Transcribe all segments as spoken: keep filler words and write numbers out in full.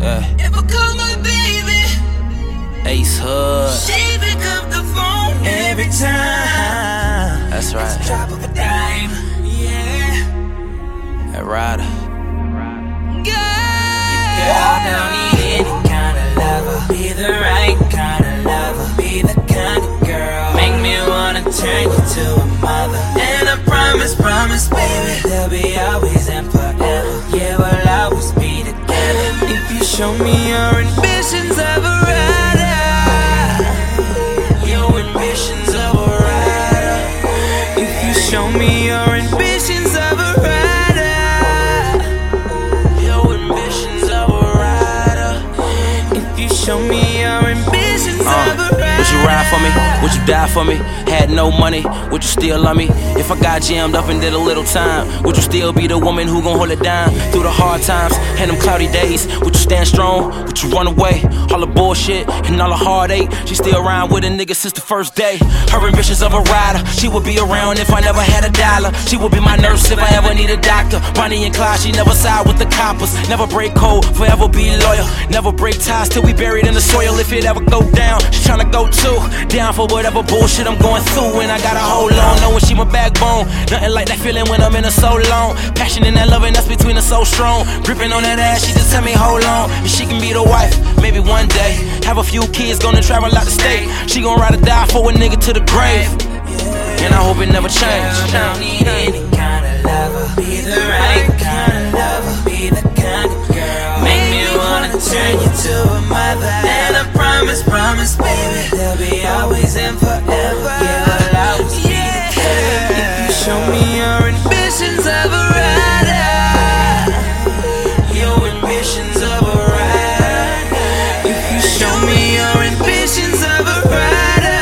Yeah. If I call my baby, Ace Hood. she pick up the phone every time. That's right. It's a drop of a dime. Yeah. That rider. Girl, don't need any kind of lover. Be the right kind of lover. Be the kind of girl make me wanna turn you to a mother. And I promise, promise, baby, there'll be always and forever. Yeah, we'll always be together. If you show me your ambitions of a rider, your ambitions of a rider. If you show me your ambitions of a rider. Show me your ambitions uh, of a ride. Would you ride for me? Would you die for me? Had no money, would you still love me? If I got jammed up and did a little time, would you still be the woman who gon' hold it down? Through the hard times and them cloudy days, would you stand strong? Would you run away? All the bullshit and all the heartache, she still around with a nigga since the first day. Her ambitions of a rider, she would be around if I never had a dollar. She would be my nurse if I ever need a doctor. Bonnie and Clyde, she never side with the coppers. Never break code, forever be loyal. Never break ties till we buried in the soil. If it ever go down, she tryna go too. Down for whatever bullshit I'm going through. And I gotta hold on, knowing she my backbone. Nothing like that feeling when I'm in her so long. Passion and that loving that's between us so strong. Gripping on that ass, she just tell me hold on. And she can be the wife, maybe one day. Have a few kids, gonna travel out the state. She gon' ride or die for a nigga to the grave. And I hope it never change. Don't need any kind of lover. Be the right kind of lover. Be the kind of girl make me wanna turn you to a mother. And I promise, promise, baby, there'll be always and forever. Yeah, we'll always be together. If you show me your ambitions of a rider, your ambitions of a rider. If you show me your ambitions of a rider,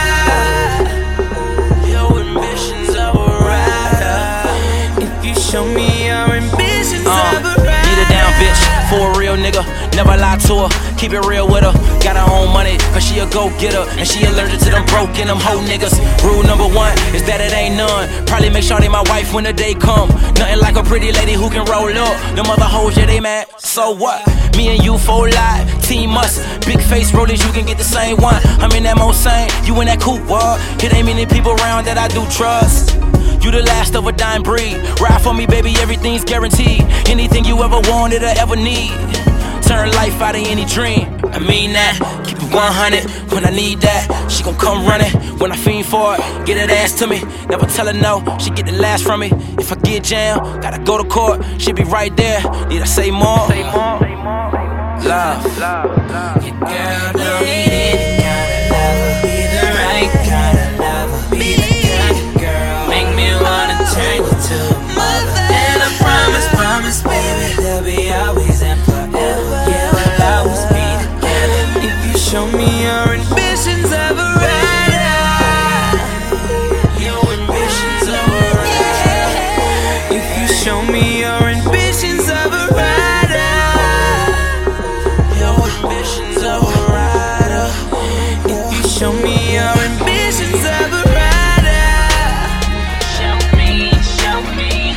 your ambitions of a rider. If you show me your ambitions uh, of a rider. Get her down, bitch, for a real nigga. Never lie to her, keep it real with her. Got her own money, cause she a go-getter. And she allergic to them broke and them hoe niggas. Rule number one is that it ain't none. Probably make sure they my wife when the day come. Nothing like a pretty lady who can roll up. Them other hoes, yeah, they mad, so what? Me and you for life, team us. Big face rollers, you can get the same one. I'm in that Mosaine, you in that coupe, what? It ain't many people around that I do trust. You the last of a dying breed. Ride for me, baby, everything's guaranteed. Anything you ever wanted or ever need. Turn life out of any dream. I mean that, keep it one hundred. When I need that, she gon' come running. When I fiend for it, get that ass to me. Never tell her no, she get the last from me. If I get jammed, gotta go to court. She be right there, need I say more? Love, Your girl don't need any kind of lover. Be the right kind of lover. Be the kind of girl make me wanna turn you to a mother. And I promise, promise, baby, there'll be always and forever. Yeah, we'll always be together. If you show me your ambitions of a rider, your ambitions of a rider. If you show me your ambitions of a rider, your ambitions of a rider. If you show me your ambitions of a rider, show me, show me.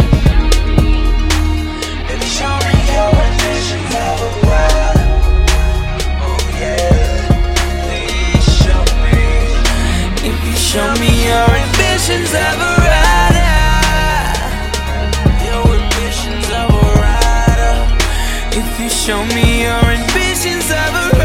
Baby, show me your ambitions of a rider. Oh yeah, please show me. If you show me your ambitions of a rider, your ambitions of a rider. If you show me your ambitions of a